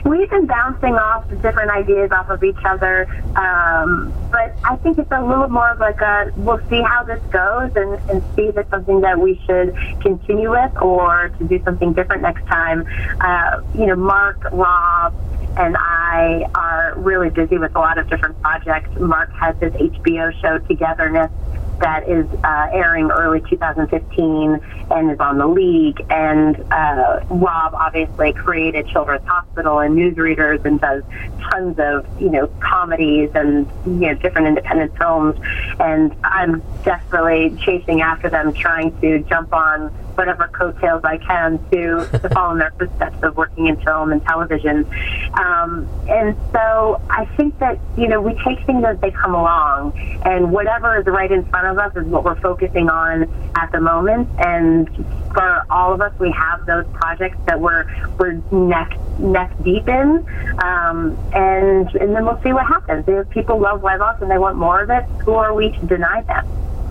We've been bouncing off different ideas off of each other, but I think it's a little more of like we'll see how this goes and see if it's something that we should continue with or to do something different next time. Mark, Rob, and I are really busy with a lot of different projects. Mark has his HBO show, Togetherness, that is airing early 2015 and is on The League. And Rob obviously created Children's Hospital and Newsreaders and does tons of, comedies and, different independent films. And I'm desperately chasing after them, trying to jump on whatever coattails I can to follow in their footsteps of working in film and television. And so I think that, we take things as they come along, and whatever is right in front of us is what we're focusing on at the moment. And for all of us, we have those projects that we're neck deep in, and then we'll see what happens. If people love White Lotus and they want more of it, who are we to deny them?